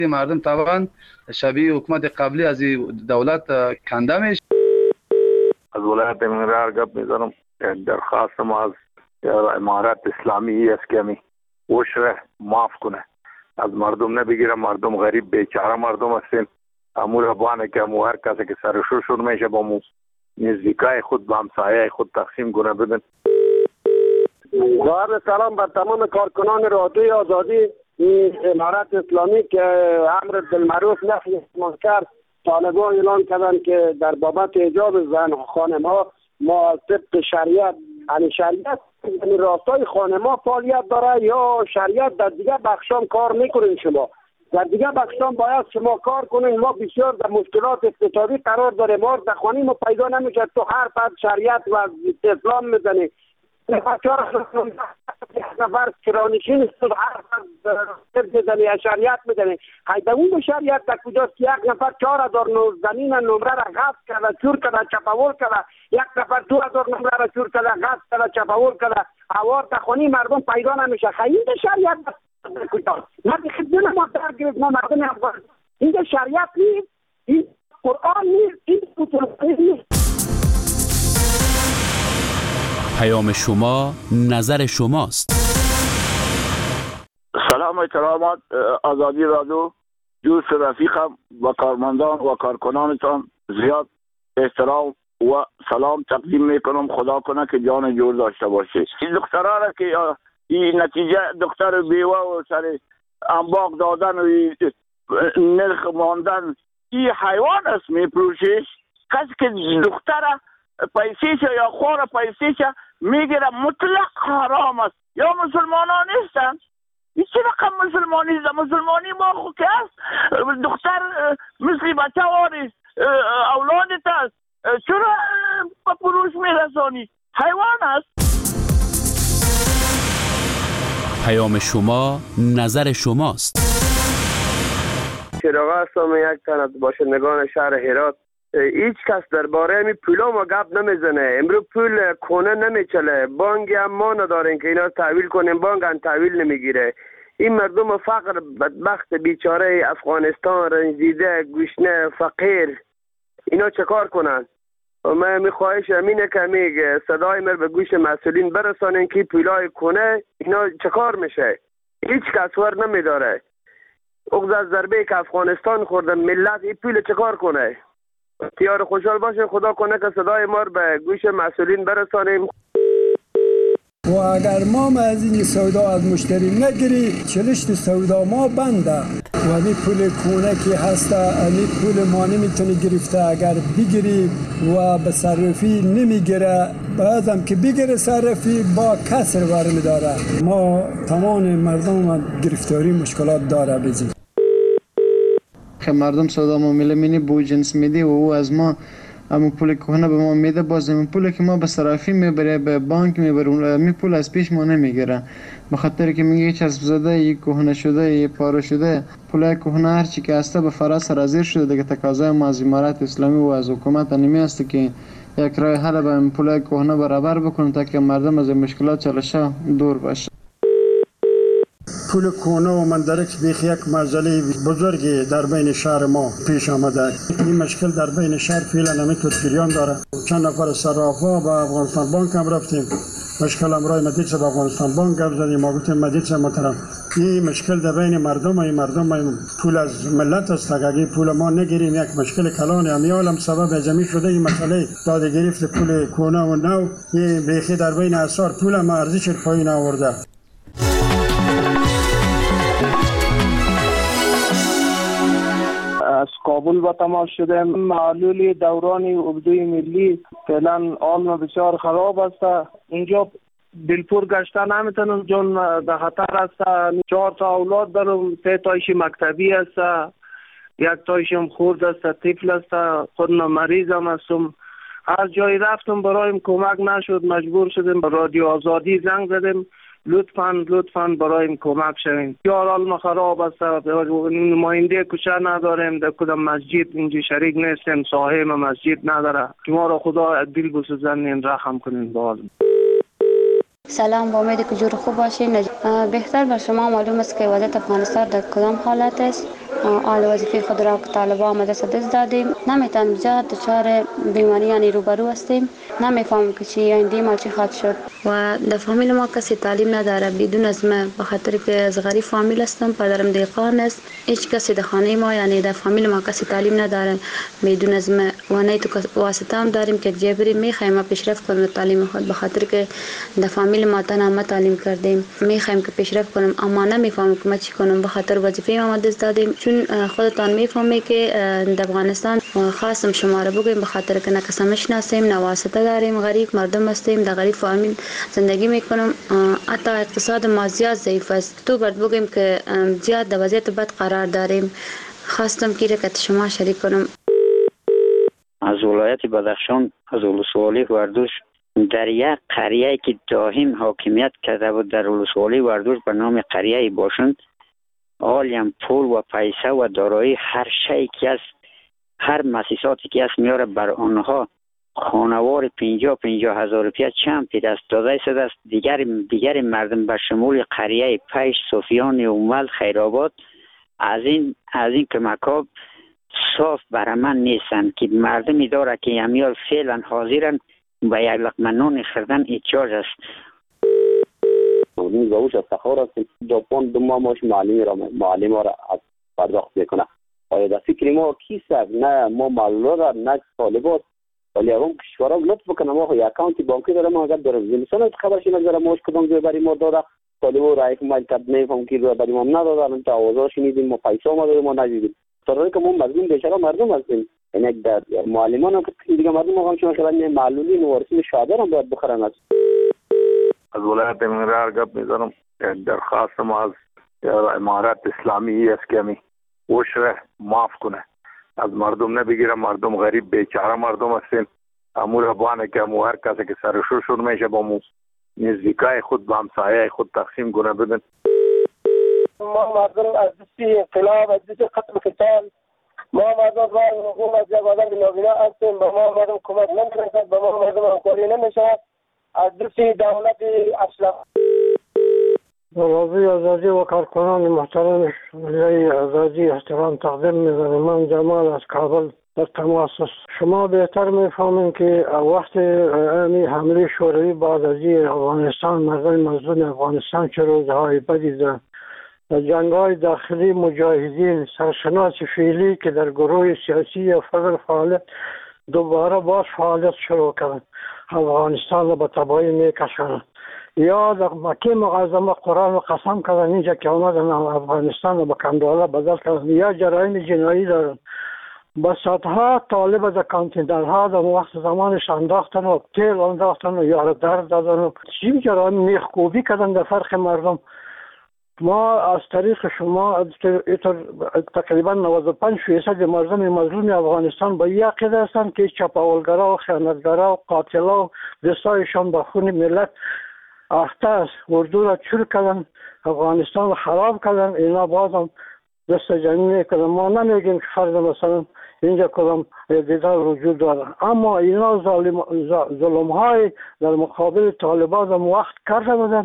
مردم طبعا شبیه حکومت قبلی از دولت کنده میشه. از ولایت منگرهار گپ میزنم. درخواست ما از امارت اسلامی است که می وشره معاف کنه، از مردم نبگیره. مردم غریب بیچاره مردم هستیم. امور بانه که امو هر کسی که سرشور شور میشه با مو نزدیکای خود با همسایه خود تقسیم کنه بدن. ضرب سلام بر تمام کارکنان رادیوی آزادی امارت اسلامی که امر بالمعروف نهی عن المنکر طالبان اعلان کردند که در بابت حجاب زن خانم ها ما طبق شریعت، یعنی شریعت یعنی راستای خانم ها فعالیت داره یا شریعت در دیگه بخشام کار میکنین؟ شما در دیگه بخشام باید شما کار کنین. ما بسیار در مشکلات اقتصادی قرار داره، ما در خانه ما پیدا نمیشه. تو هر فرد شریعت و اسلام میزنی نفر کرانشین است، هر فرد میزنی شریعت میزنی. حیدون شریعت در کجاست؟ یک نفر 4000 زمین نمره را غصب کرده، چور کرده، چپاول کرده. یک نفر 2000 نمره را چور کرده، غصب کرده، چپاول کرده. اوار در خانه مردم پیدا نمیشه. خیلی شریعت ما خدمت ما در گرفت. ما مردم افغانستان این شریعت نیست، این قرآن نیست، این اصول نیست. پیام شما نظر شماست. سلام و کرامات آزادی رادیو، دوست رفیقم و کارمندان و کارکنانتان زیاد احترام و سلام تقدیم میکنم. خدا کنه که جان جور داشته باشه. این دخترها را که این نتیجه دختر بیوه و سر انباق دادن و نرخ ماندن، این حیوان است میپروشش. کسی که دختر پیسیش یا خور پیسیش میگیره مطلق حرام است. یا مسلمانان نیستن؟ این چه رقم مسلمانی است؟ مسلمانی ما خود که است. دختر مثل بچه وارست، اولادت است، چرا با پروش میرسانی؟ حیوان است. پیام شما نظر شماست. چراغ هستم، یک تن از باشندگان شهر هرات. هیچ کس درباره می پولا ما گپ نمیزنه. امروز پول کونه نمیچله، بانک هم ما نداریم که اینا تحویل کنیم، بانک هم تحویل نمیگیره. این مردم فقر بدبخت بیچاره افغانستان رنجیده گشنه فقیر اینا چه کار کنن؟ من میخواهش امینه که میگه صدای من به گوش مسئولین برسانین که پولای کنه اینا چه کار میشه. هیچ کس ور نمیداره. اغز از ضربه که افغانستان خورده ملت این پول چه کار کنه؟ تیار خوشحال باشین. خدا کنه که صدای ما به گوش مسئولین برسانیم. و اگر ما از این سودا از مشتری نگیری چلشت سودا ما بنده و این پول کونه که هسته این پول ما نمیتونی گرفته. اگر بگیری و به صرفی نمیگیره، بعدم که بگیره صرفی با کسر برمی داره. ما تمام مردم گرفتاری مشکلات داره. بزید که مردم سودا معامله مینی بو جنس میده و او از ما اما پول کهنه به ما میده، باز این پول که ما به صرافی میبره به بانک میبره، می پول از پیش ما نمیگیره. به خاطر که میگه چسب زده، یک کهنه شده، یک پاره شده. پول کهنه هر چی که هسته به فراز سرازیر شده دیگه. تقاضای ما از امارت اسلامی و از حکومت نمی است که یک راه حل به این پول کهنه برابر بکنه تا که مردم از مشکلات چالشه دور باشه. پول کونه و مندرک بیخ یک مسئله بزرگی در بین شهر ما پیش آمده. این مشکل در بین شهر فعلا نمیتونه جریان داره. چند نفر صرافا با افغانستان بانک هم رفتیم، مشکل امرای مدیر صاحب افغانستان بانک گپ زدیم. ما گفتیم مدیر صاحب محترم این مشکل در بین مردم، این مردم پول از ملت است، اگه پول ما نگیریم یک مشکل کلان امیالم سبب جمعی شده. این مسئله داده گرفت پول کونه و نو این بیخی در بین اسعار پول ما ارزش پایین آورده. از کابل با تماس شده. معلول دوران اردوی ملی فعلا حال بسیار خراب است. اینجا دلپور گشته نمیتونم چون در خطر است. 4 تا اولاد دارم، 3 تایش مکتبی است، 1 تایشم خورد است، طفل است. خود مریضم هستم. هر جای رفتم برایم کمک نشد. مجبور شدیم به رادیو آزادی زنگ زدیم. لطفاً برایم کمک شوین. یار حال خراب است. نماینده کوچه نداریم، در کدام مسجد اینجا شریک نیستیم، صاحب مسجد نداره. شما را خدا دل بسوزنین، رحم کنین با حالم. سلام، با امید که جور خوب باشین. بهتر بر شما معلوم است که وضعیت افغانستان در کدام حالت است. آل وظیفه خود را که طالبان مدرسه دست دادیم. نمیتونیم جهت دچار بیماریانی روبرو هستیم. نمیفهمم که چی آینده ما چی خواهد شد و در فامیل ما کسی تعلیم نداره بدون از ما، به خاطر که از غریب فامیل هستم، پدرم دهقان است. هیچ کسی در خانه ما یعنی در فامیل ما کسی تعلیم نداره بدون از ما و نه تو واسطه هم داریم که جبری میخوایم ما پیشرفت کنیم تعلیم خود، به خاطر که در فامیل ما تنها ما تعلیم کردیم میخوایم که پیشرفت کنیم اما نمیفهمم که ما چی کنم، به خاطر وظیفه ما دست دادیم. چون خودتان میفهمی که در افغانستان خاصم شما را بگویم به خاطر که نه کس میشناسیم نه واسطه داریم، غریب مردم هستیم، در غریب فامیل زندگی میکنم. حتی اقتصاد ما زیاد ضعیف است. تو بعد بگیم که زیاد در وضعیت بد قرار داریم. خواستم که شما شریک کنم. از ولایت بدخشان از ولسوالی وردوش در یک قریه که دائم حاکمیت کرده بود در ولسوالی وردوش به نام قریه باشند، عالم پول و پیسه و دارایی هر شیء که است، هر مؤسساتی که است میاره بر آنها خانوار 50 هزار روپیه چند پی دست داده شده است. دیگر مردم به شمول قریه پیش، صوفیان اومل، خیرآباد از این کمک‌ها صاف برای من نیستن که مردمی داره که امیال فعلا حاضرن به یک لقمه نان خوردن احتیاج است. این زوج افتخار است دو ماهش معلم را پرداخت میکنه. آیا در فکر ما کیست؟ نه ما معلومات نه طالبات، ولی اون کشورها لطف بکنه ما یه اکانت بانکی دارم اگر دارم مثلا خبرش نظر ماش کدوم جای بری ما داده طالبو رایف مال کد نمیفهم کی رو بری ما ندادن تا آوازش شنیدیم ما پیسا ما داریم ما ندیدیم. طوری که ما مظلوم بیچاره مردم هستیم. یعنی در معلمان که دیگه مردم هم چون خیلی معلولین و ورثین شادر هم باید بخرن. از ولایت منرار گپ میذارم. درخواست ما از امارات اسلامی است که می وشره معاف کنه، از مردم نبگیره. مردم غریب بیچاره مردم هستیم. امور افغانه که مو هر کسی که سرشور شد میشه با مو نزدیکای خود با همسایه خود تقسیم کنه بدن. ما مردم از دستی انقلاب، از دستی ختم قتال، ما مردم را حکومت جوادان نابینا هستیم. به ما مردم کمک نمیرسد، به ما مردم همکاری نمیشود. از دستی دولت اشراف برای آزادی و کارکنان محترم ولی آزادی احترام تقدیم می‌کنم. من جمال از کابل در تماس است. شما بهتر می‌فهمید که وقت این حمله شوروی بعد از افغانستان، مردم مظلوم افغانستان چه روزهای بدی داشت. جنگ‌های داخلی مجاهدین سرشناس فعلی که در گروه سیاسی و فضل فعالیت دوباره باز فعالیت شروع کرد، افغانستان را به تباهی می‌کشاند. یا در مکه معظمه قرآن و قسم کردن اینجا که آمدن افغانستان رو به کندواله بدل کردن. یا جرایم جنایی دارن. با صدها طالب در کانتینرها در وقت زمانش انداختن و تیل انداختن و یار درد دادن و چی جرایم میخکوبی کردن در فرق مردم. ما از طریق شما تقریبا 95% مردم مظلوم افغانستان با یک عقیده هستند که چپاولگرا و خیانتگرا و قاتلا و دستایشان به خون ملت اخته است. اردو را چور کردن، افغانستان را خراب کردن. اینا بازم دست جمعی میکنن. ما نمیگیم که فرض مثلا اینجا کدام دیدار وجود داره، اما اینا ظلم های در مقابل طالبان هم وقت کرده بودن.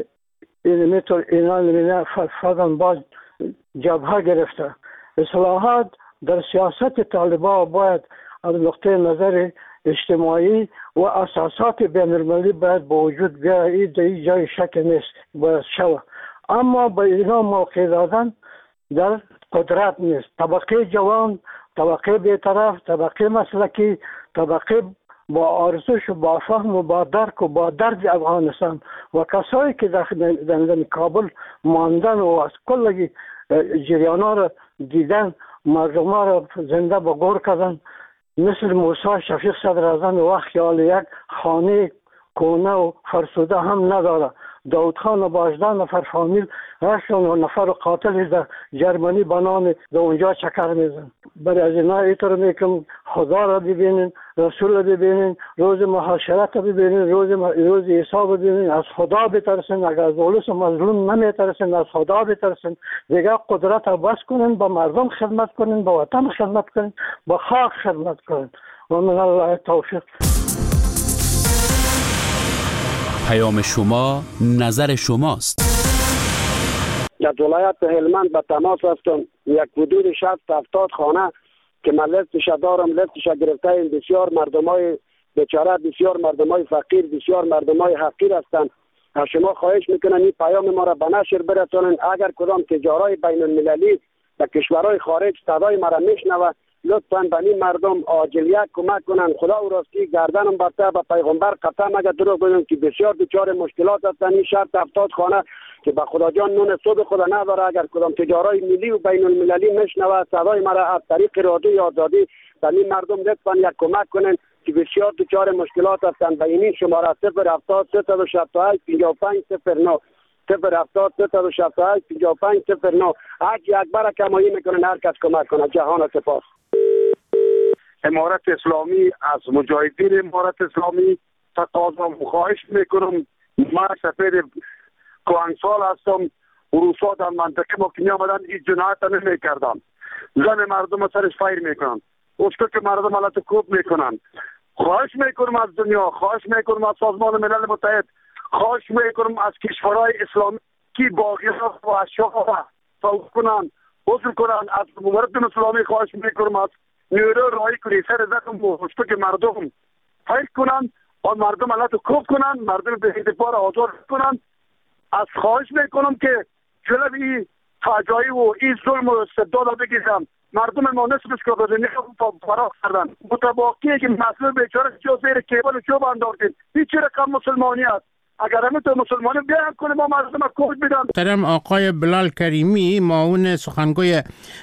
اینا فردن باز جبهه گرفته. اصلاحات در سیاست طالبان باید از نقطه نظر اجتماعی و اساسات بین‌المللی باید با وجود بیاید. این جای شک نیست باید شود، اما به اینا موقع دادن در قدرت نیست. طبقه جوان، طبقه بی‌طرف، طبقه مسلکی، طبقه با ارزش و با فهم و با درک و با درد افغانستان و کسایی که در کابل ماندن و از کل جریانا را دیدن، مردم را زنده به گور کردن، مثل موسی شفیق صدراعظم وقت خیال یک خانه کونه و فرسوده هم نداره. داود خان و 18 نفر فامیل 8 نفر قاتل در جرمنی به نام در اونجا چکر میزن. برای از اینا اینطور میکنم خدا را ببینین، رسول را ببینین، روز محاشرت را ببینین، روز حساب را ببینین، از خدا بترسین. اگر از اولوس مظلوم نمیترسین، از خدا بترسین. دیگه قدرت را بس کنین، با مردم خدمت کنین، با وطن خدمت کنین، با خاک خدمت کنین. و من الله توفیق. پیام شما نظر شماست. در ولایت هلمند به تماس هستم. یک حدود 60-70 خانه که من لیستش دارم، لیستش گرفته. بسیار مردمای بیچاره، بسیار مردمای فقیر، بسیار مردمای حقیر هستند. از شما خواهش میکنم این پیام ما را به نشر برسانید. اگر کدام تجارای بین المللی به کشورهای خارج صدای ما را میشنوه، لطفاً به این مردم عاجلیت کمک کنن. خدا و راستی گردنم برته به پیغمبر قسم اگر دروغ بگم که بسیار دچار مشکلات هستند. این 60-70 خانه که به خدا جان نون صبح خدا نداره، اگر کدام تجارای ملی و بین المللی میشنوه صدای ما را از طریق رادیوی آزادی به این مردم لطفاً یک کمک کنن که بسیار دچار مشکلات هستند. به این شماره 070 368 5509 070 368 5509 حج اکبر کمایی میکنن. هر کس کمک کنه. جهان سپاس. امارت اسلامی از مجاهدین امارت اسلامی تقاضا و خواهش میکنم. من سفیر کوهنسال هستم. روسا در منطقه ما که می آمدن این جنایت نمی کردن. زن مردم سرش فایر میکنن. اوشکو که مردم حالت کوب میکنن. خواهش میکنم از دنیا، خواهش میکنم از سازمان ملل متحد، خواهش میکنم از کشورهای اسلامی که باغیان و اشیاء را صلح کنن، حضور کنن. از مملکت اسلامی خواهش میکنم از نیرو رای کنی سر زخم و اوشکو که مردم فایر کنن و مردم حالت کوب کنن، مردم به اعتبار آزاد کنن. از خواهش میکنم که جلوی فجایی و این ظلم و استبداد بگیرم. مردم ما نصفش که بدنی فراغ کردن. متباقیه که مسئول بیچاره جو زیر کیبل چوب انداختید. این چه رقم مسلمانی است؟ اگر همه تو مسلمانی بیان کنیم ما مردم کوچ بدن. محترم آقای بلال کریمی، معاون سخنگوی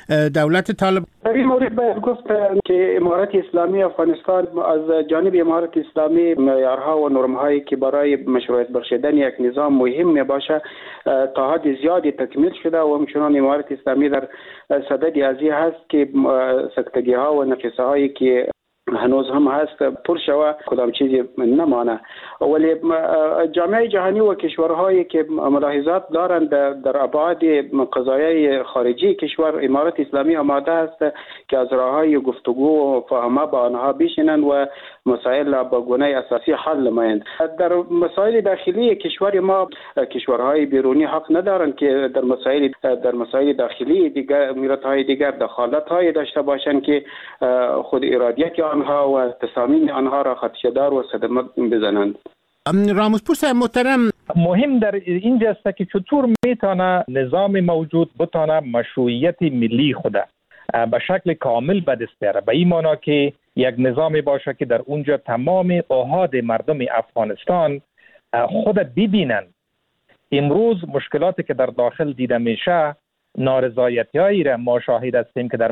دولت طالب، در این مورد باید گفت که امارت اسلامی افغانستان از جانب امارت اسلامی معیارها و نرم‌هایی که برای مشروعیت بخشیدن یک نظام مهم میباشه تا حد زیادی تکمیل شده و همچنان امارت اسلامی در صدد ازی هست که سکتگی ها و نقصه هایی که هنوز هم هست پر شوه کدام چیزی نمانه. ولی جامعه جهانی و کشورهایی که ملاحظات دارند در ابعاد قضایای خارجی کشور، امارت اسلامی آماده است که از راههای گفتگو و فاهمه با آنها بشینند و مسائل را با گونه اساسی حل نمایند. در مسائل داخلی کشور ما کشورهای بیرونی حق ندارند که در مسائل داخلی دیگر ملت‌های دیگر دخالت‌های داشته باشند که خود ارادیت آنها و تصامیم آنها را خدشه‌دار و صدمه بزنند. راموزپور صاحب محترم، مهم در اینجا است که چطور میتونه نظام موجود بتونه مشروعیت ملی خود به شکل کامل به دست بیاره. به این معنی که یک نظامی باشه که در اونجا تمام احاد مردم افغانستان خود ببینن. امروز مشکلاتی که در داخل دیده میشه، نارضایتی‌هایی را ما شاهد هستیم که در